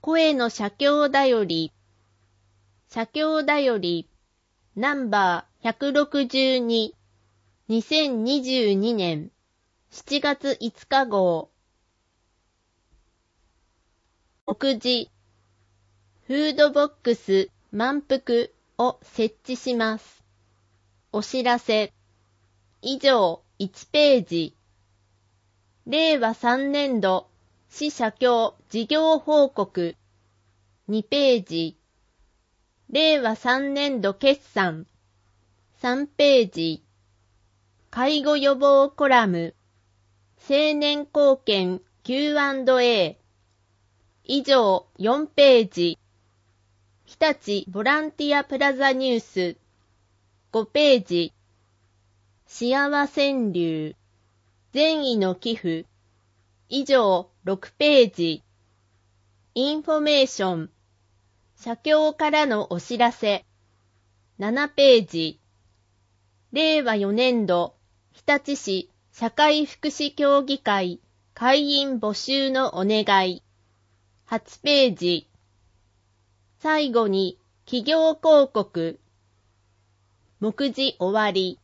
声の写経だより、写経だより、ナンバー162、2022年7月5日号。目次、フードボックス満腹を設置します。お知らせ。以上1ページ。令和3年度市写経事業報告2ページ。令和3年度決算3ページ。介護予防コラム青年貢献 Q&A 以上4ページ。日立ボランティアプラザニュース5ページ。幸川柳善意の寄付以上6ページ。インフォメーション写経からのお知らせ7ページ。令和4年度日立市社会福祉協議会会員募集のお願い8ページ。最後に企業広告目次終わり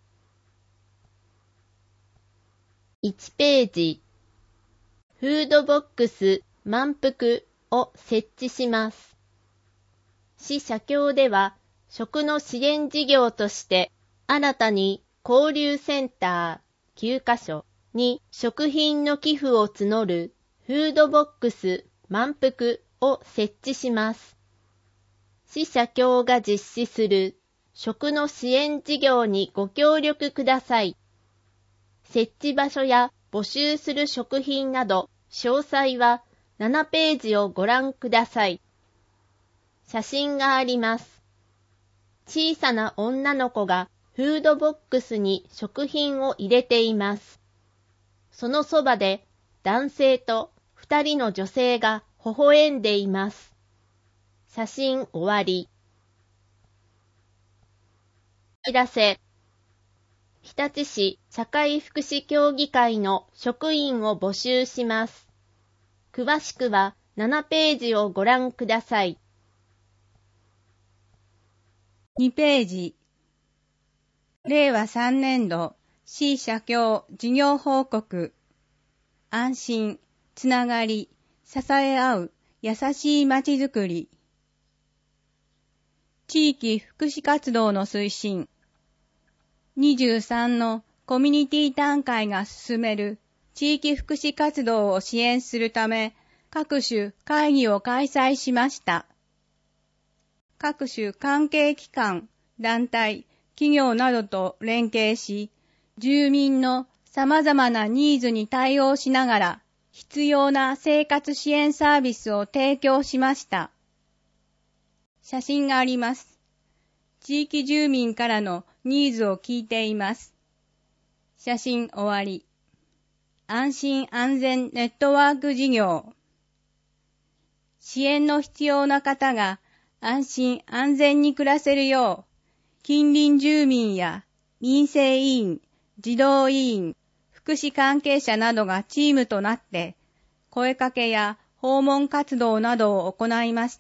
1ページ。フードボックス満腹を設置します。市写経では食の支援事業として新たに交流センター9カ所に食品の寄付を募るフードボックス満腹を設置します。市写経が実施する食の支援事業にご協力ください。設置場所や募集する食品など詳細は7ページをご覧ください。写真があります。小さな女の子がフードボックスに食品を入れています。そのそばで男性と2人の女性が微笑んでいます。写真終わり。お知らせ。日立市社会福祉協議会の職員を募集します。詳しくは7ページをご覧ください。 2ページ。令和3年度市写経事業報告安心、つながり、支え合う優しいまちづくり地域福祉活動の推進23のコミュニティ団体が進める地域福祉活動を支援するため各種会議を開催しました。各種関係機関、団体、企業などと連携し、住民の様々なニーズに対応しながら必要な生活支援サービスを提供しました。写真があります。地域住民からのニーズを聞いています。写真終わり。安心安全ネットワーク事業。支援の必要な方が安心安全に暮らせるよう、近隣住民や民生委員、児童委員、福祉関係者などがチームとなって声かけや訪問活動などを行いました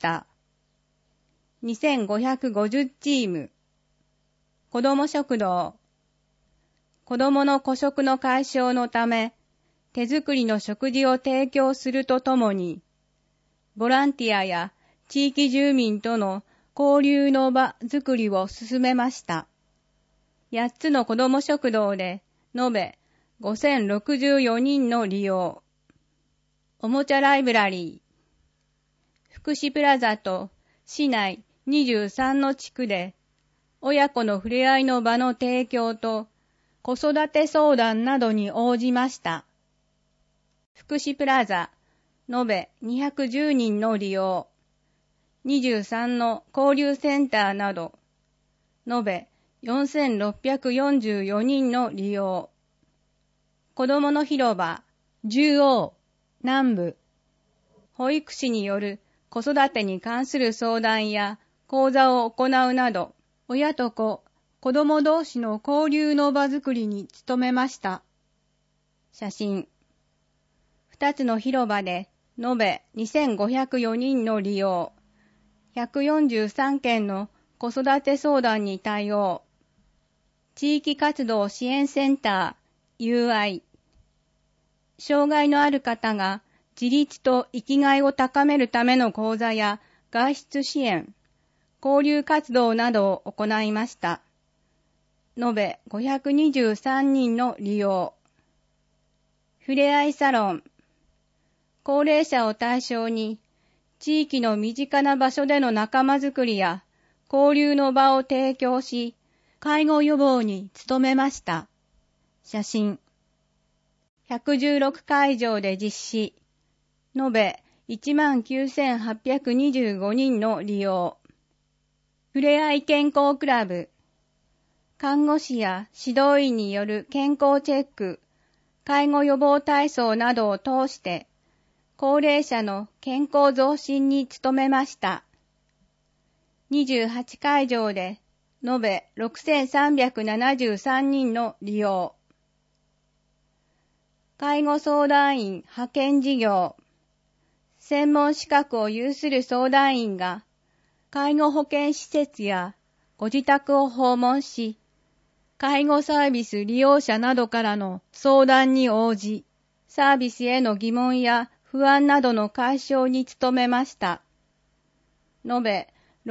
。2550チーム。子ども食堂。子どもの孤食の解消のため、手作りの食事を提供するとともに、ボランティアや地域住民との交流の場づくりを進めました。8つの子ども食堂で延べ5064人の利用。おもちゃライブラリー。福祉プラザと市内23の地区で親子の触れ合いの場の提供と子育て相談などに応じました。福祉プラザ延べ210人の利用。23の交流センターなど延べ4644人の利用。子どもの広場、中央、南部。保育士による子育てに関する相談や講座を行うなど、親と子、子ども同士の交流の場づくりに努めました。写真。2つの広場で延べ2504人の利用、143件の子育て相談に対応、地域活動支援センター UI、障害のある方が自立と生きがいを高めるための講座や外出支援、交流活動などを行いました。延べ523人の利用。ふれあいサロン。高齢者を対象に、地域の身近な場所での仲間づくりや交流の場を提供し、介護予防に努めました。写真。116会場で実施。延べ19,825人の利用。ふれあい健康クラブ。看護師や指導員による健康チェック、介護予防体操などを通して、高齢者の健康増進に努めました。28会場で延べ6,373人の利用。介護相談員派遣事業。専門資格を有する相談員が、介護保健施設やご自宅を訪問し、介護サービス利用者などからの相談に応じ、サービスへの疑問や不安などの解消に努めました。延べ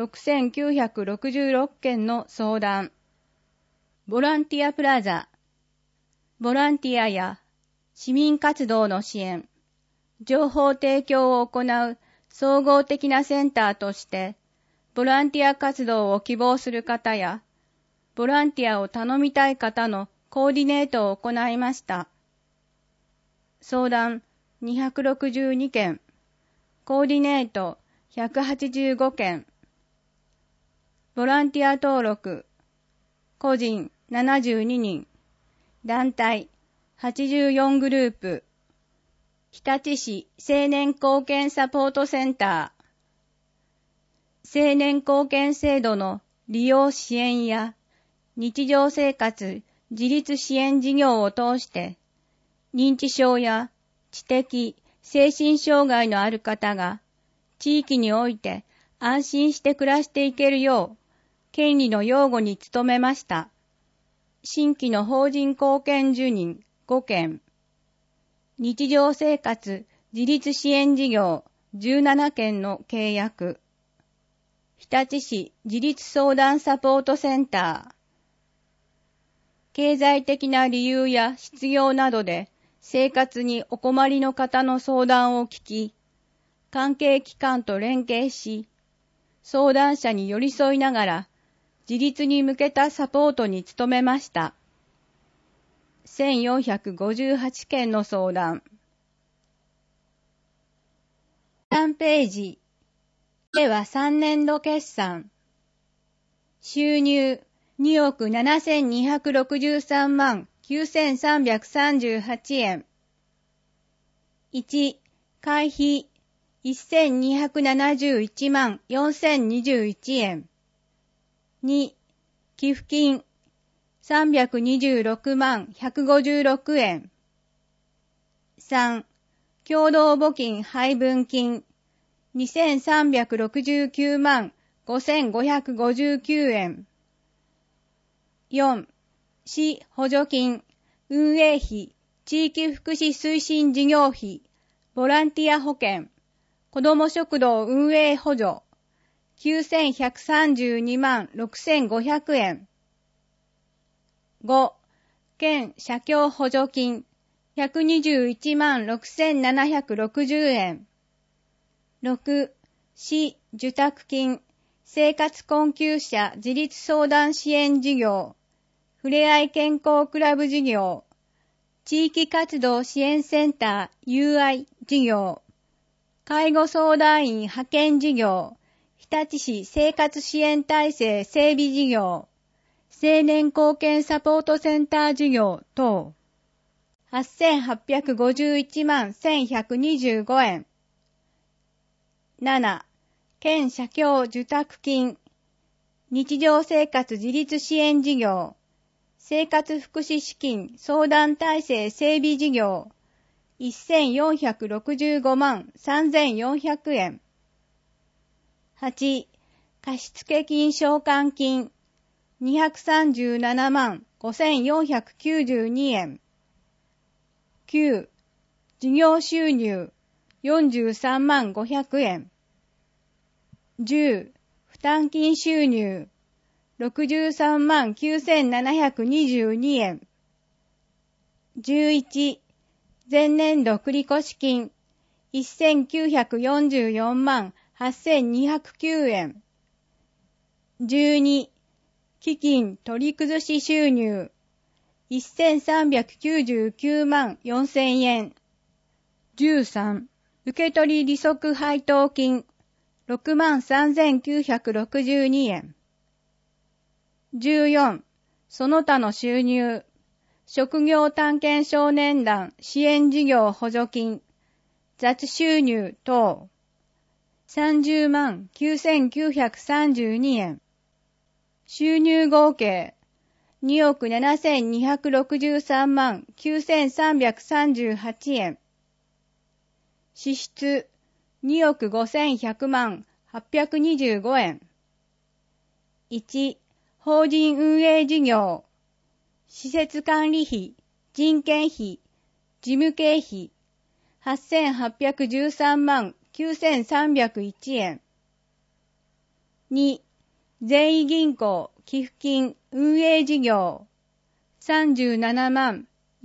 6,966件の相談。ボランティアプラザ。ボランティアや市民活動の支援、情報提供を行う総合的なセンターとして、ボランティア活動を希望する方や、ボランティアを頼みたい方のコーディネートを行いました。相談262件、コーディネート185件、ボランティア登録、個人72人、団体84グループ、日立市青年貢献サポートセンター、青年貢献制度の利用支援や日常生活自立支援事業を通して、認知症や知的、精神障害のある方が地域において安心して暮らしていけるよう、権利の擁護に努めました。新規の法人貢献受任5件、日常生活自立支援事業17件の契約、日立市自立相談サポートセンター、経済的な理由や失業などで生活にお困りの方の相談を聞き、関係機関と連携し、相談者に寄り添いながら自立に向けたサポートに努めました。1,458件の相談。3ページ。では3年度決算。収入2億7,263万9,338円。1、会費1,271万4,021円。2、寄付金326万156円。3、共同募金配分金2,369万5,559円。4、市補助金、運営費、地域福祉推進事業費、ボランティア保険、子ども食堂運営補助、9,132万6,500円。5、県社協補助金、121万6,760円。6、市受託金、生活困窮者自立相談支援事業、ふれあい健康クラブ事業、地域活動支援センター UI 事業、介護相談員派遣事業、日立市生活支援体制整備事業、青年貢献サポートセンター事業等、8,851万1,125円。7、県社協受託金、日常生活自立支援事業、生活福祉資金相談体制整備事業、 1465万3400円。8、貸付金償還金237万5492円。9、事業収入43万500円。10、負担金収入63万9722円。11、前年度繰越金1944万8209円。12、基金取り崩し収入1399万4000円。13、受取利息配当金6万3962円。14、その他の収入、職業探検少年団支援事業補助金、雑収入等、30万9932円。収入合計、2億7263万9338円。支出、2億5100万825円。1、法人運営事業、施設管理費、人件費、事務経費、8813万9301円。2、全員銀行寄付金運営事業、37万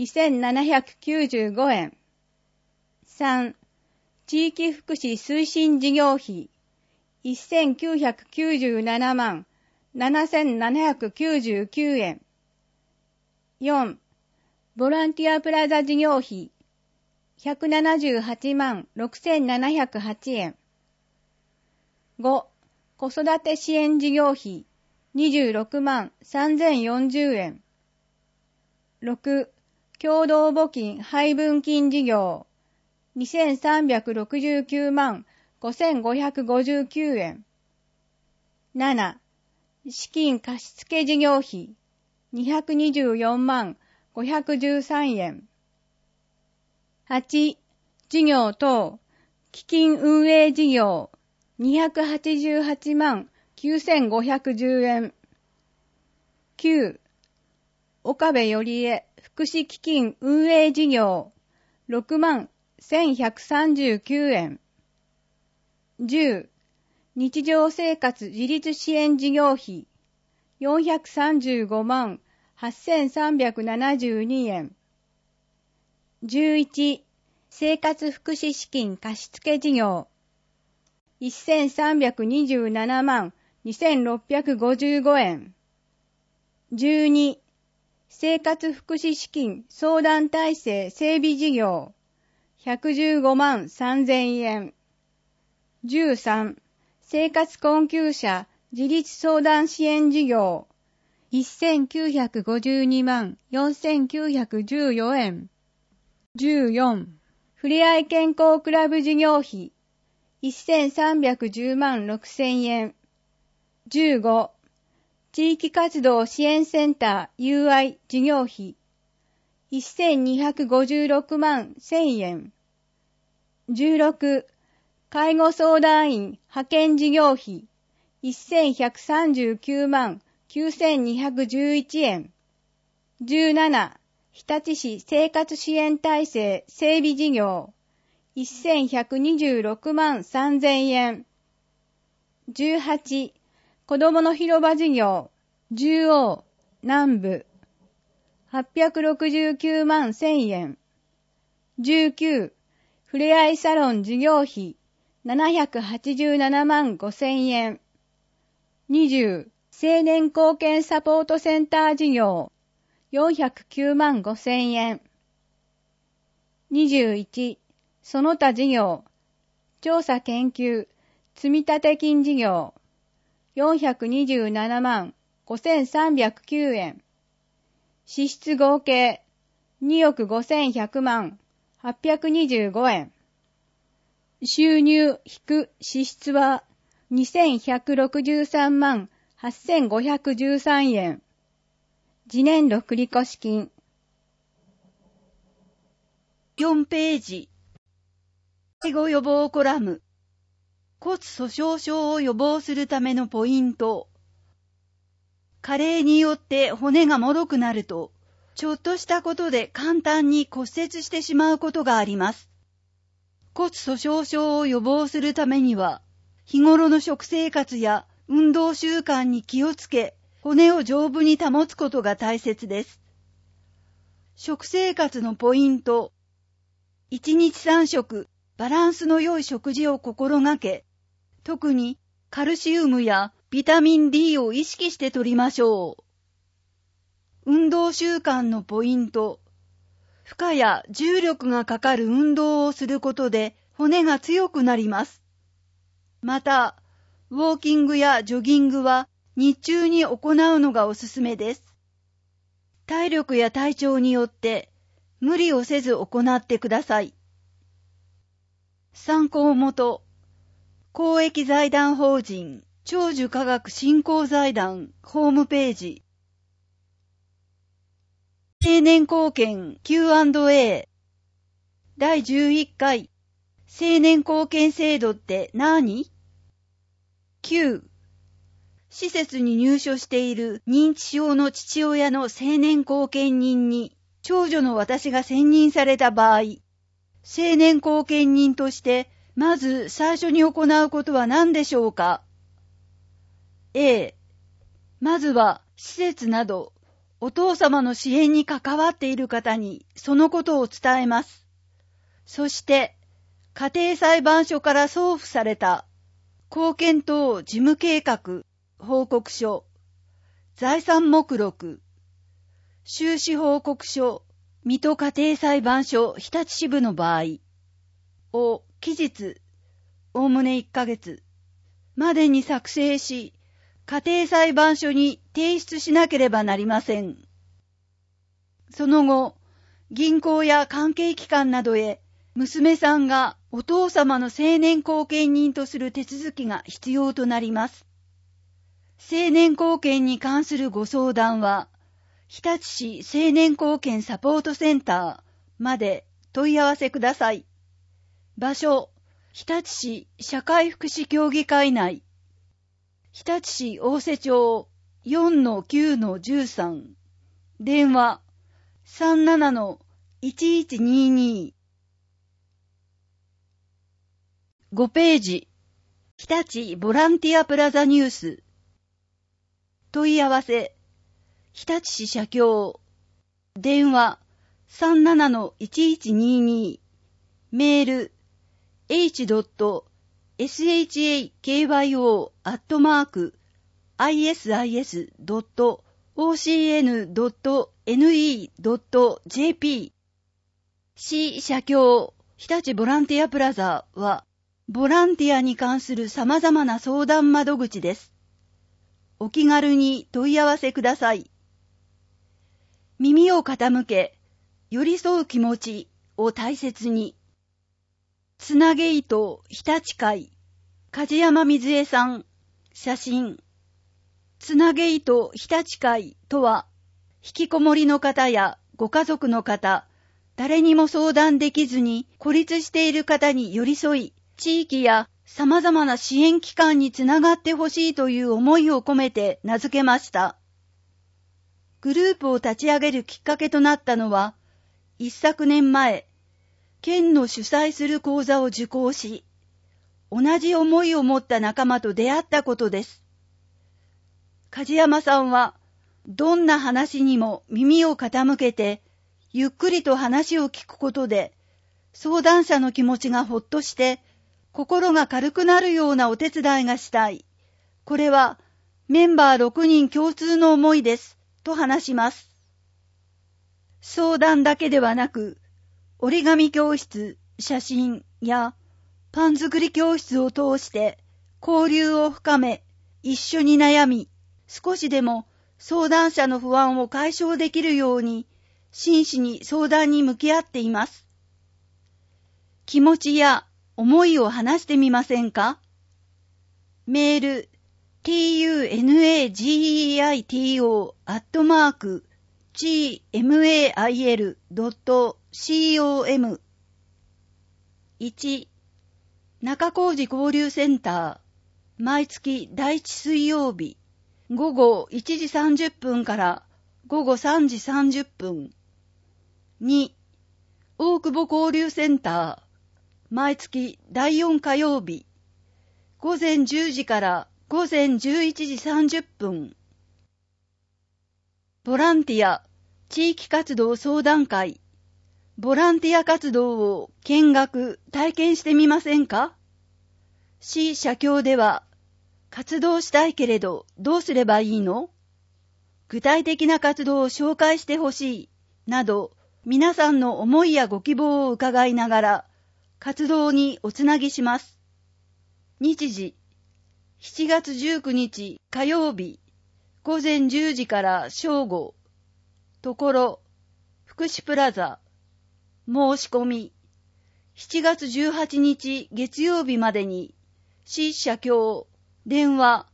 2795円。3、地域福祉推進事業費、1997万7799円。4、ボランティアプラザ事業費、178万6708円。5、子育て支援事業費、26万3040円。6、共同募金配分金事業、2369万5559円。7、資金貸付事業費、224万513円。8、事業等、基金運営事業、288万9510円。9、岡部よりえ福祉基金運営事業、6万1139円。10、日常生活自立支援事業費、435万8372円。11、生活福祉資金貸付事業、1327万2655円。12、生活福祉資金相談体制整備事業、115万3000円。13、生活困窮者自立相談支援事業、1952万4914円。14、ふれあい健康クラブ事業費、1310万6000円。15、地域活動支援センター UI 事業費、1256万1000円。16、介護相談員派遣事業費、1139万9211円。17、日立市生活支援体制整備事業、1126万3000円。18、子どもの広場事業、中央、南部、869万1000円。19、ふれあいサロン事業費、787万5000円。20、青年貢献サポートセンター事業、409万5000円。21、その他事業、調査研究、積立金事業、427万5309円。支出合計、2億5100万825円。収入引く支出は、2163万8513円。次年度繰越金。 4ページ。介護予防コラム。骨粗鬆症を予防するためのポイント。加齢によって骨が脆くなると、ちょっとしたことで簡単に骨折してしまうことがあります。骨粗鬆症を予防するためには、日頃の食生活や運動習慣に気をつけ、骨を丈夫に保つことが大切です。食生活のポイント。1日3食、バランスの良い食事を心がけ、特にカルシウムやビタミン D を意識して摂りましょう。運動習慣のポイント。負荷や重力がかかる運動をすることで骨が強くなります。また、ウォーキングやジョギングは日中に行うのがおすすめです。体力や体調によって無理をせず行ってください。参考元、公益財団法人長寿科学振興財団ホームページ。青年貢献 Q&A 第11回青年貢献制度って何？ 9. 施設に入所している認知症の父親の青年後見人に長女の私が選任された場合、青年後見人としてまず最初に行うことは何でしょうか？ A. まずは施設などお父様の支援に関わっている方にそのことを伝えます。そして家庭裁判所から送付された貢献等事務計画、報告書、財産目録、収支報告書、水戸家庭裁判所日立支部の場合を期日、おおむね1ヶ月までに作成し、家庭裁判所に提出しなければなりません。その後、銀行や関係機関などへ娘さんがお父様の青年後見人とする手続きが必要となります。青年後見に関するご相談は、日立市青年後見サポートセンターまで問い合わせください。場所、日立市社会福祉協議会内、日立市大瀬町 4-9-13 電話 37-1122 5ページ日立ボランティアプラザニュース問い合わせ日立市社協電話 37-1122 メール h.shakyo@isis.ocn.ne.jp 市社協日立ボランティアプラザはボランティアに関する様々な相談窓口です。お気軽に問い合わせください。耳を傾け、寄り添う気持ちを大切に。つなげ糸日立会、梶山水江さん、写真。つなげ糸日立会とは、引きこもりの方やご家族の方、誰にも相談できずに孤立している方に寄り添い、地域や様々な支援機関につながってほしいという思いを込めて名付けました。グループを立ち上げるきっかけとなったのは、一昨年前、県の主催する講座を受講し、同じ思いを持った仲間と出会ったことです。梶山さんは、どんな話にも耳を傾けて、ゆっくりと話を聞くことで、相談者の気持ちがほっとして、心が軽くなるようなお手伝いがしたい。これはメンバー6人共通の思いです。と話します。相談だけではなく、折り紙教室、写真やパン作り教室を通して交流を深め、一緒に悩み、少しでも相談者の不安を解消できるように、真摯に相談に向き合っています。気持ちや思いを話してみませんか？メール、tunageito@gmail.com 1、中小路交流センター、毎月第1水曜日、午後1時30分から午後3時30分。2、大久保交流センター、毎月第4火曜日、午前10時から午前11時30分。ボランティア、地域活動相談会、ボランティア活動を見学、体験してみませんか？市社協では、活動したいけれどどうすればいいの？具体的な活動を紹介してほしい、など、皆さんの思いやご希望を伺いながら、活動におつなぎします。日時、7月19日火曜日、午前10時から正午。ところ、福祉プラザ。申し込み、7月18日月曜日までに、市社協、電話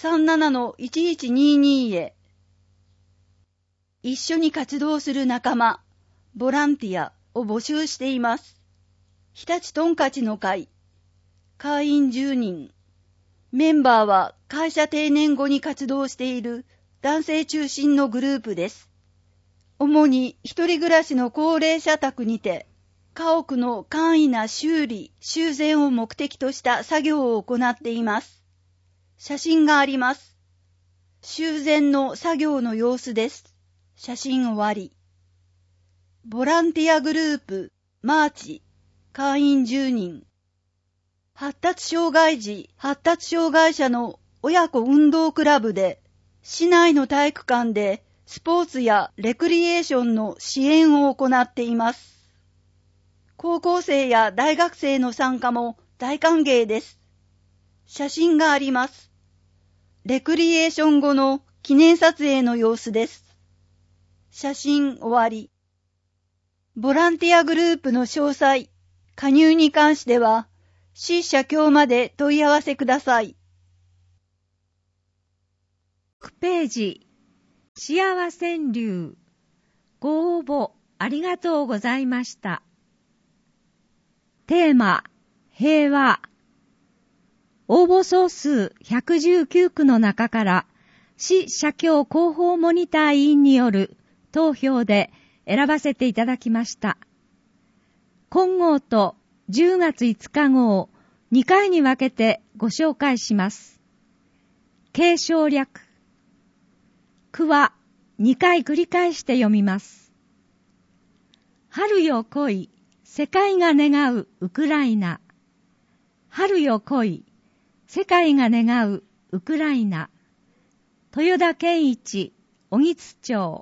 37-1122 へ。一緒に活動する仲間、ボランティアを募集しています。日立トンカチの会、会員10人。メンバーは会社定年後に活動している男性中心のグループです。主に一人暮らしの高齢者宅にて、家屋の簡易な修理・修繕を目的とした作業を行っています。写真があります。修繕の作業の様子です。写真終わり。ボランティアグループ、マーチ、会員10人。発達障害児、発達障害者の親子運動クラブで、市内の体育館でスポーツやレクリエーションの支援を行っています。高校生や大学生の参加も大歓迎です。写真があります。レクリエーション後の記念撮影の様子です。写真終わり。ボランティアグループの詳細、加入に関しては、市社協まで問い合わせください。 6ページ、幸せ流。ご応募ありがとうございました。テーマ、平和。応募総数119句の中から、市社協広報モニター委員による投票で選ばせていただきました。今号と10月5日号、2回に分けてご紹介します。継承略。句は2回繰り返して読みます。春よ来い、世界が願うウクライナ。春よ来い、世界が願うウクライナ。豊田健一、小木津町。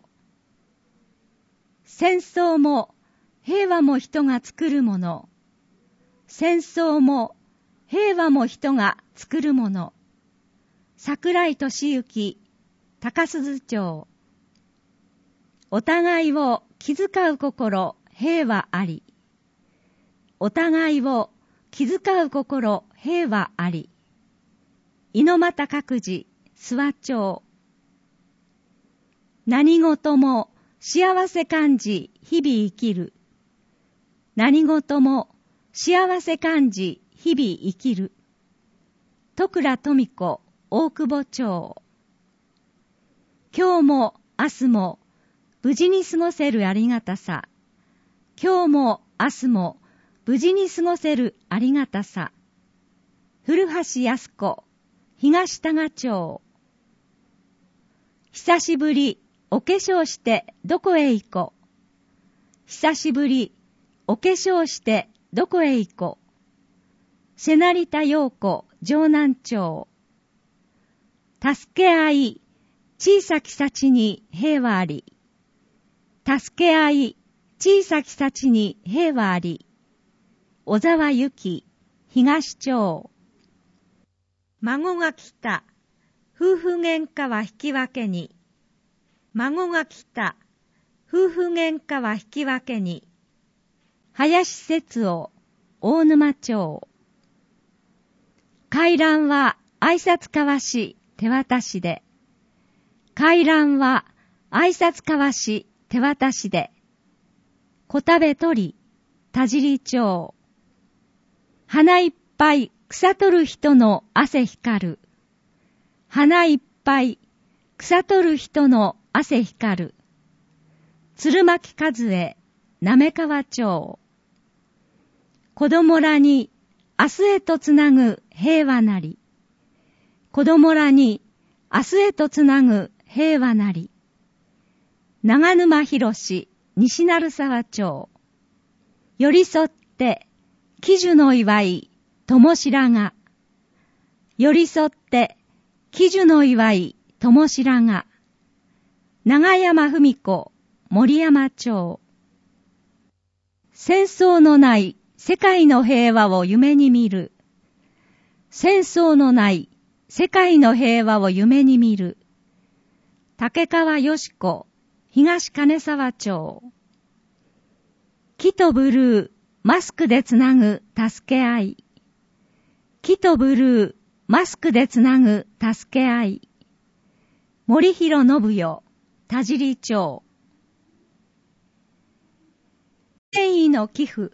戦争も平和も人が作るもの。戦争も平和も人が作るもの。桜井俊之、高鈴町。お互いを気遣う心、平和あり。お互いを気遣う心、平和あり。猪俣各自、諏訪町。何事も幸せ感じ、日々生きる。何事も幸せ感じ、日々生きる。戸倉富子、大久保町。今日も明日も無事に過ごせるありがたさ。今日も明日も無事に過ごせるありがたさ。古橋康子、東多賀町。久しぶり、お化粧してどこへ行こう。久しぶり、お化粧してどこへ行こう。瀬成田陽子、城南町。助け合い、小さき幸に平和あり。助け合い、小さき幸に平和あり。小沢由紀、東町。孫が来た。夫婦喧嘩は引き分けに。孫が来た。夫婦喧嘩は引き分けに。林節夫、大沼町。回覧は挨拶交わし、手渡しで。回覧は挨拶交わし、手渡しで。小田部取り、田尻町。 花いっぱい草取る人の汗光る。花いっぱい草取る人の汗光る。鶴巻和江、滑川町。子供らに明日へとつなぐ平和なり。子供らに明日へとつなぐ平和なり。長沼博士、西成沢町。寄り添って喜寿の祝い、友白が。寄り添って喜寿の祝い、友白が。長山文子、森山町。戦争のない世界の平和を夢に見る。戦争のない世界の平和を夢に見る。竹川よし子、東金沢町。木とブルー、マスクでつなぐ助け合い。木とブルー、マスクでつなぐ助け合い。森広信代、田尻町。善意の寄付。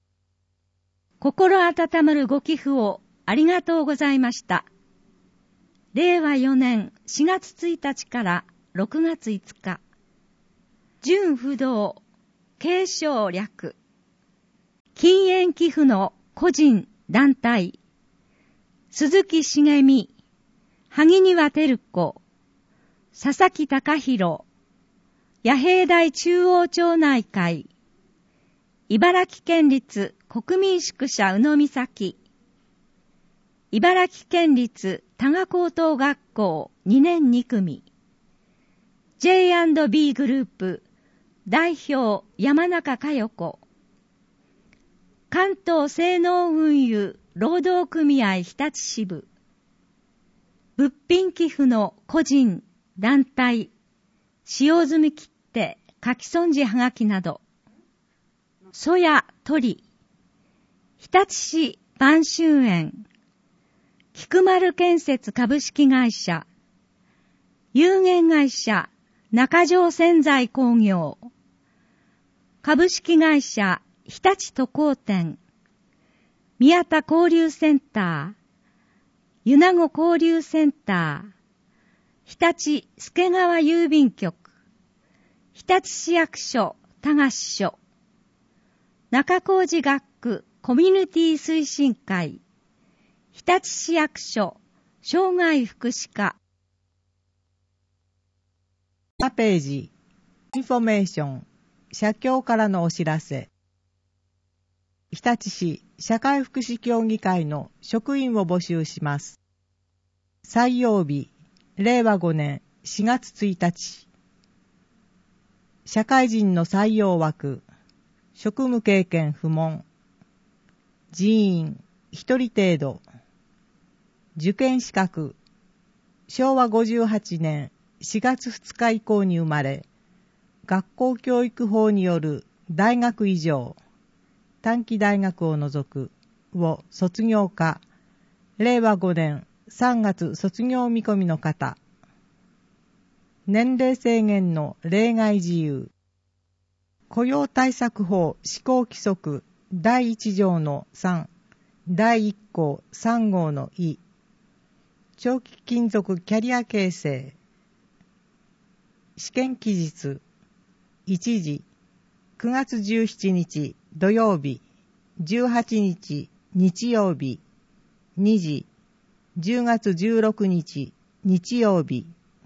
心温まるご寄付をありがとうございました。令和4年4月1日から6月5日。純不動、継承略。禁煙寄付の個人、団体。鈴木茂美、萩庭照子、佐々木隆弘、野兵大中央町内会。茨城県立国民宿舎宇野岬。茨城県立多賀高等学校2年2組。J&B グループ代表山中佳代子。関東性能運輸労働組合日立支部。物品寄付の個人、団体。使用済み切手、書き損じはがきなど。曽谷鳥。日立市晩秋園。菊丸建設株式会社。有限会社中条洗剤工業。株式会社日立都工店。宮田交流センター。米子交流センター。日立助川郵便局。日立市役所田賀支所。中高寺学区コミュニティ推進会。日立市役所障害福祉課。 ページ、インフォメーション、社協からのお知らせ。日立市社会福祉協議会の職員を募集します。採用日、令和5年4月1日。社会人の採用枠、職務経験不問。人員1人程度。受験資格、昭和58年4月2日以降に生まれ、学校教育法による大学以上、短期大学を除くを卒業か、令和5年3月卒業見込みの方。年齢制限の例外自由。雇用対策法施行規則第1条の3、第1項3号の意。長期勤続キャリア形成。試験期日。1時、9月17日土曜日、18日日曜日。2時、10月16日日曜日。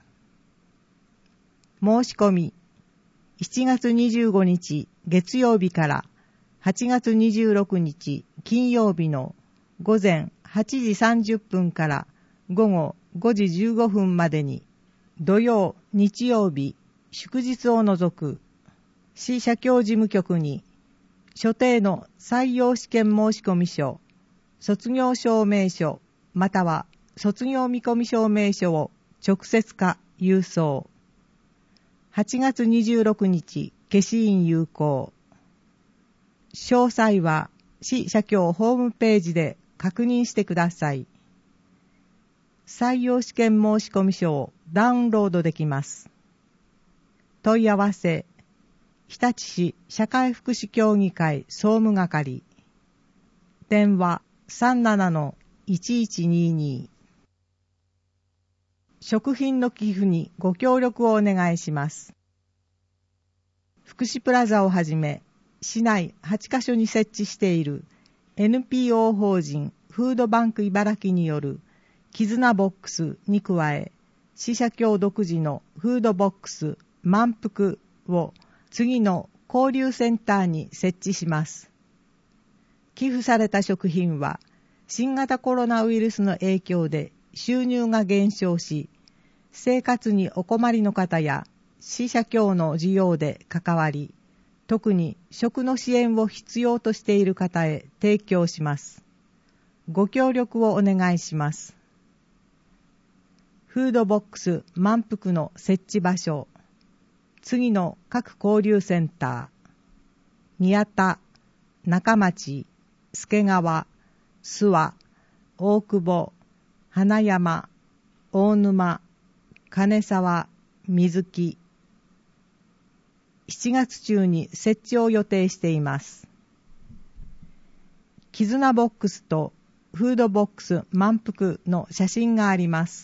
申し込み。7月25日月曜日から8月26日金曜日の午前8時30分から午後5時15分までに、土曜、日曜日、祝日を除く、市社協事務局に、所定の採用試験申込書、卒業証明書、または卒業見込み証明書を直接か郵送。8月26日、消印有効。詳細は市社協ホームページで確認してください。採用試験申込書をダウンロードできます。問い合わせ、日立市社会福祉協議会総務係。電話 37-1122。食品の寄付にご協力をお願いします。福祉プラザをはじめ、市内8カ所に設置している NPO 法人フードバンク茨城による絆ボックスに加え、市社協独自のフードボックス満腹を次の交流センターに設置します。寄付された食品は新型コロナウイルスの影響で収入が減少し、生活にお困りの方や市社協の事業で関わり、特に食の支援を必要としている方へ提供します。ご協力をお願いします。フードボックス満腹の設置場所、次の各交流センター、宮田、中町、助川、諏訪、大久保、花山、大沼、金沢、水木。7月中に設置を予定しています。絆ボックスとフードボックス満腹の写真があります。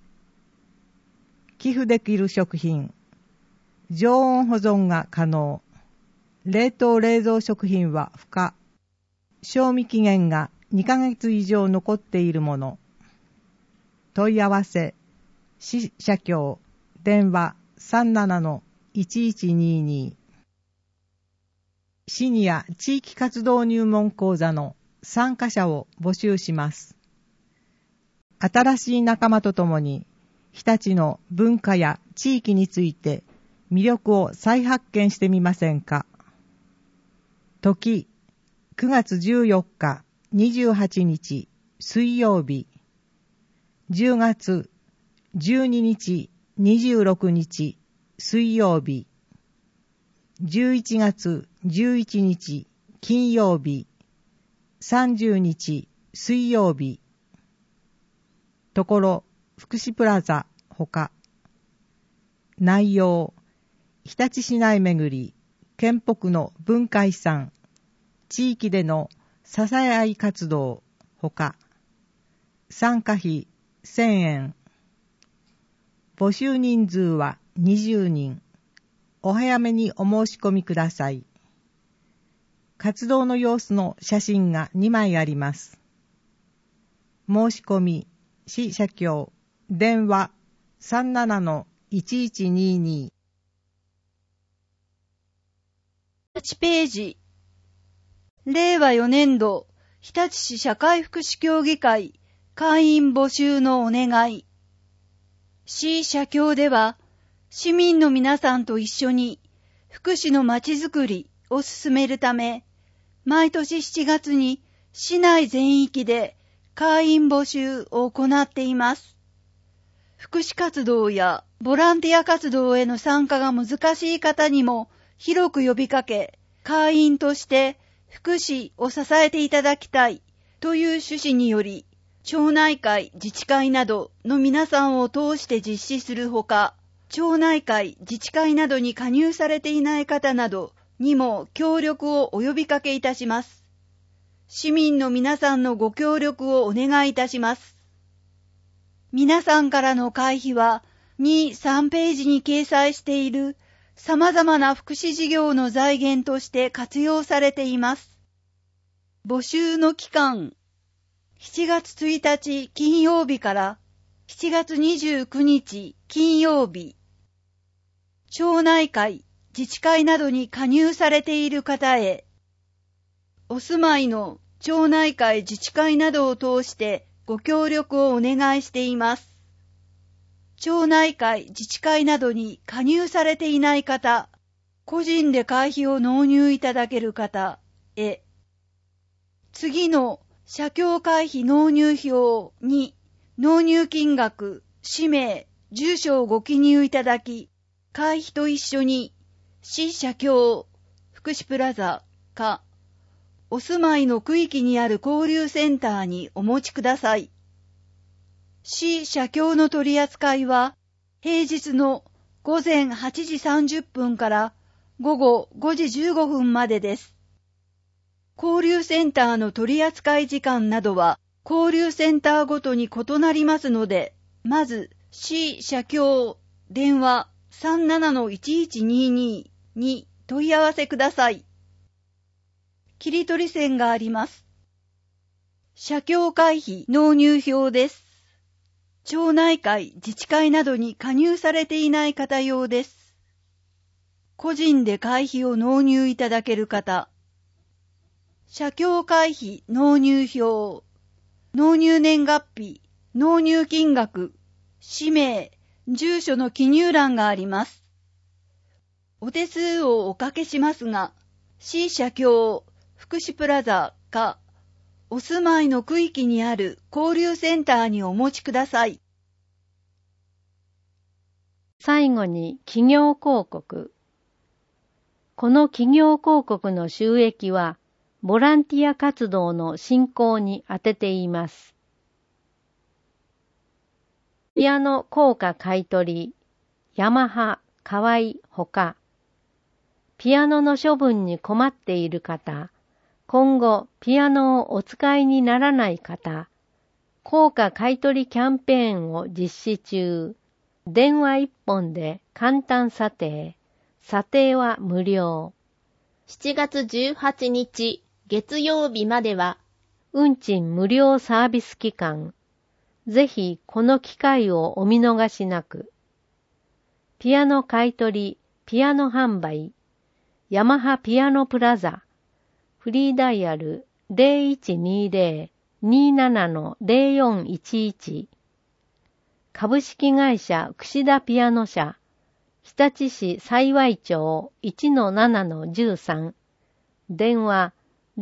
寄付できる食品、常温保存が可能、冷凍冷蔵食品は不可、賞味期限が2ヶ月以上残っているもの。問い合わせ、市社協、電話 37-1122。シニア地域活動入門講座の参加者を募集します。新しい仲間とともに、日立の文化や地域について魅力を再発見してみませんか。時、9月14日、28日、水曜日。10月12日、26日、水曜日。11月11日、金曜日。30日、水曜日。ところ、福祉プラザほか。内容、日立市内巡り、県北の文化遺産、地域での支え合い活動ほか。参加費1000円。募集人数は20人。お早めにお申し込みください。活動の様子の写真が2枚あります。申し込み、市社協、電話 37-1122。 8ページ。令和4年度日立市社会福祉協議会会員募集のお願い。市社協では市民の皆さんと一緒に福祉のまちづくりを進めるため、毎年7月に市内全域で会員募集を行っています。福祉活動やボランティア活動への参加が難しい方にも広く呼びかけ、会員として福祉を支えていただきたいという趣旨により、町内会、自治会などの皆さんを通して実施するほか、町内会、自治会などに加入されていない方などにも協力をお呼びかけいたします。市民の皆さんのご協力をお願いいたします。皆さんからの会費は2、3ページに掲載している様々な福祉事業の財源として活用されています。募集の期間、7月1日金曜日から7月29日金曜日。町内会、自治会などに加入されている方へ、お住まいの町内会、自治会などを通してご協力をお願いしています。町内会、自治会などに加入されていない方、個人で会費を納入いただける方へ、次の社協会費納入表に納入金額、氏名、住所をご記入いただき、会費と一緒に市社協福祉プラザかお住まいの区域にある交流センターにお持ちください。市社協の取り扱いは平日の午前8時30分から午後5時15分までです。 交流センターの取扱時間などは交流センターごとに異なりますので、まず市社協電話 37-1122 に問い合わせください。切り取り線があります。社協会費納入表です。町内会、自治会などに加入されていない方用です。個人で会費を納入いただける方。社協会費納入表。納入年月日、納入金額、氏名、住所の記入欄があります。お手数をおかけしますが、市社協福祉プラザか、お住まいの区域にある交流センターにお持ちください。 最後に企業広告。この企業広告の収益は、ボランティア活動の進行に充てています。ピアノ硬貨買取、ヤマハ、カワイほか、ピアノの処分に困っている方、今後ピアノをお使いにならない方、硬貨買取キャンペーンを実施中。電話一本で簡単査定。査定は無料。7月18日月曜日までは運賃無料サービス期間。ぜひこの機会をお見逃しなく。ピアノ買取、ピアノ販売、ヤマハピアノプラザ、フリーダイヤル 0120-27-0411、株式会社櫛田ピアノ社、日立市幸町 1-7-13、電話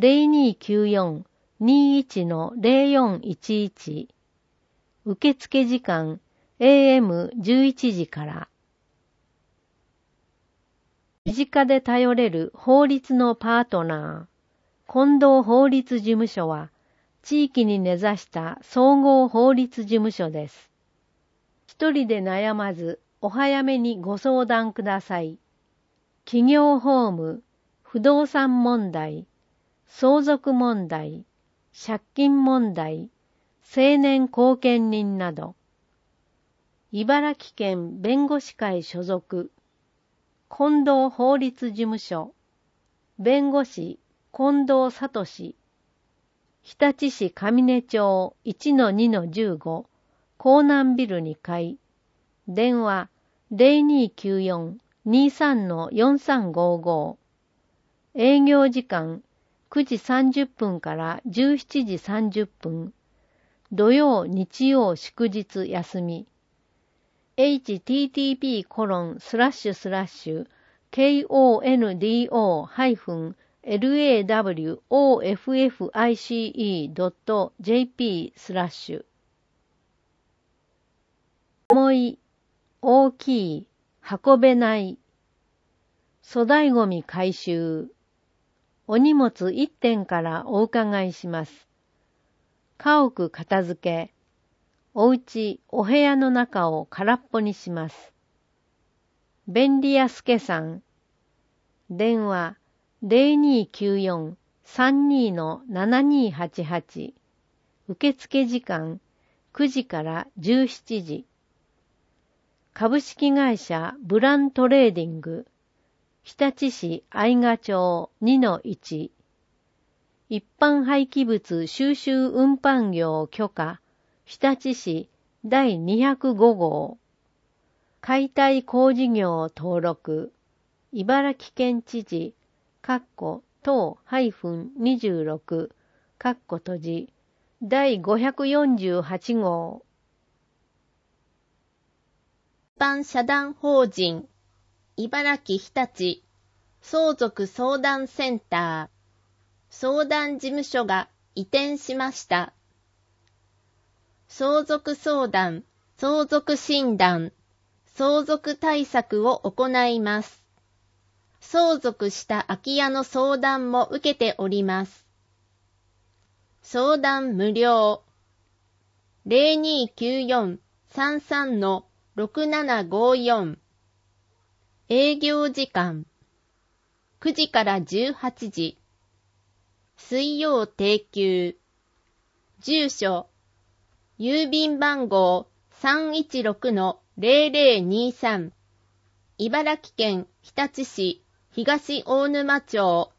0294-21-0411、受付時間 AM11 時から。身近で頼れる法律のパートナー、近藤法律事務所は、地域に根ざした総合法律事務所です。一人で悩まず、お早めにご相談ください。企業法務、不動産問題、相続問題、借金問題、成年後見人など、茨城県弁護士会所属、近藤法律事務所、弁護士近藤聡、日立市上根町 1-2-15、江南ビル2階、電話 0294-23-4355、営業時間9時30分から17時30分、土曜日曜祝日休み。http://kondo-lawoffice.jp/ 重い、大きい、運べない。粗大ごみ回収。お荷物1点からお伺いします。家屋片付け。お家、お部屋の中を空っぽにします。便利屋助さん。電話 0294-32-7288。受付時間9時から17時。株式会社ブラントレーディング。日立市愛賀町 2-1。一般廃棄物収集運搬業許可。日立市第205号。解体工事業登録。茨城県知事、当-26、閉じ、第548号。一般社団法人、茨城日立、相続相談センター、相談事務所が移転しました。相続相談、相続診断、相続対策を行います。相続した空き家の相談も受けております。相談無料。0294-33-6754。営業時間9時から18時。 水曜定休。住所、郵便番号 316-0023。茨城県日立市東大沼町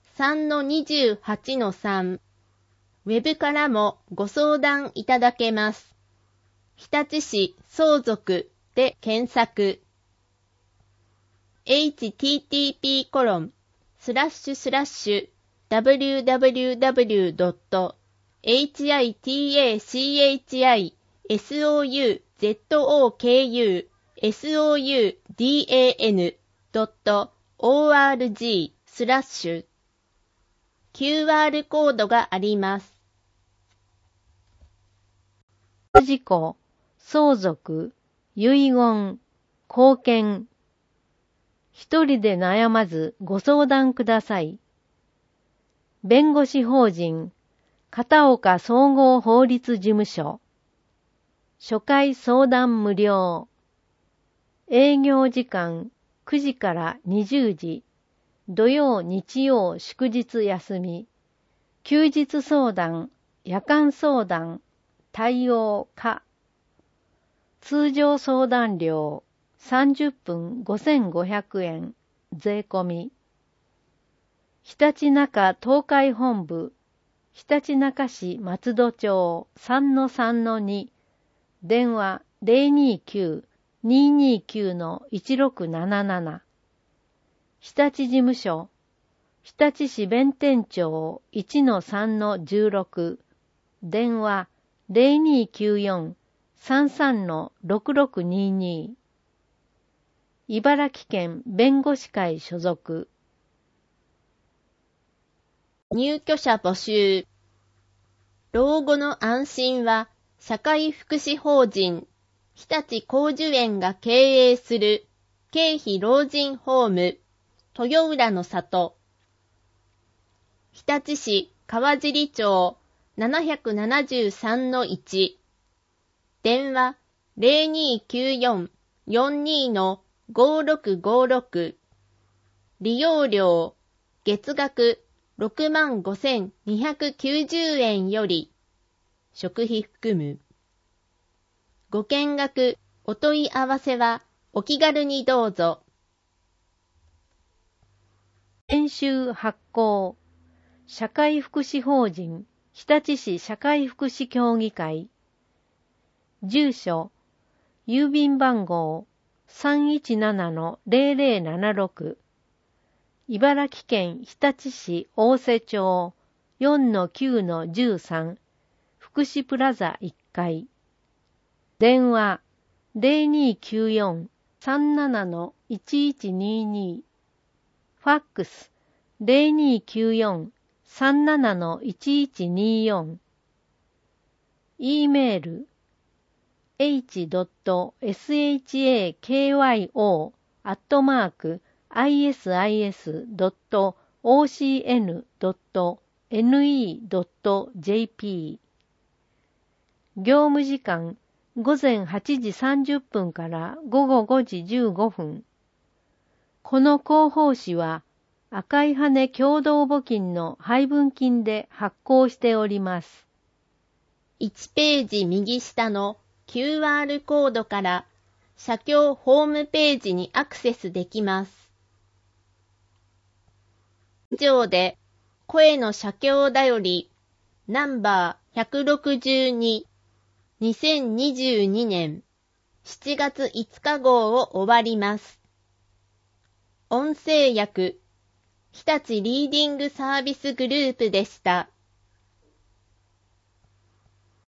3-28-3。ウェブからもご相談いただけます。日立市相続で検索。http://www.hitachishouzodan.org/ QR コードがあります。 事故、相続、遺言、後見。一人で悩まずご相談ください。弁護士法人片岡総合法律事務所。初回相談無料。営業時間9時から20時。土曜日曜祝日休み。休日相談、夜間相談、対応可。通常相談料30分5500円、税込み。ひたちなか東海本部、ひたちなか市松戸町 3-3-2、電話 029-229-1677。日立事務所、日立市弁天町 1-3-16、電話 0294-33-6622。茨城県弁護士会所属。 入居者募集。老後の安心は社会福祉法人日立光寿園が経営する経費老人ホーム豊浦の里。日立市川尻町 773-1。電話 0294-42-5656。利用料月額65,290円より食費含む。ご見学お問い合わせはお気軽にどうぞ。 研修発行。社会福祉法人日立市社会福祉協議会。住所、郵便番号 317-0076。茨城県日立市大瀬町 4-9-13。福祉プラザ1階。電話 0294-37-1122。ファックス 0294-37-1124。E メール h.sakyo@isis.ocn.ne.jp。 業務時間午前8時30分から午後5時15分。この広報誌は赤い羽共同募金の配分金で発行しております。 1ページ右下の QR コードから社協ホームページにアクセスできます。以上で声の社協だよりナンバー162 2022年7月5日号を終わります。音声訳日立リーディングサービスグループでした。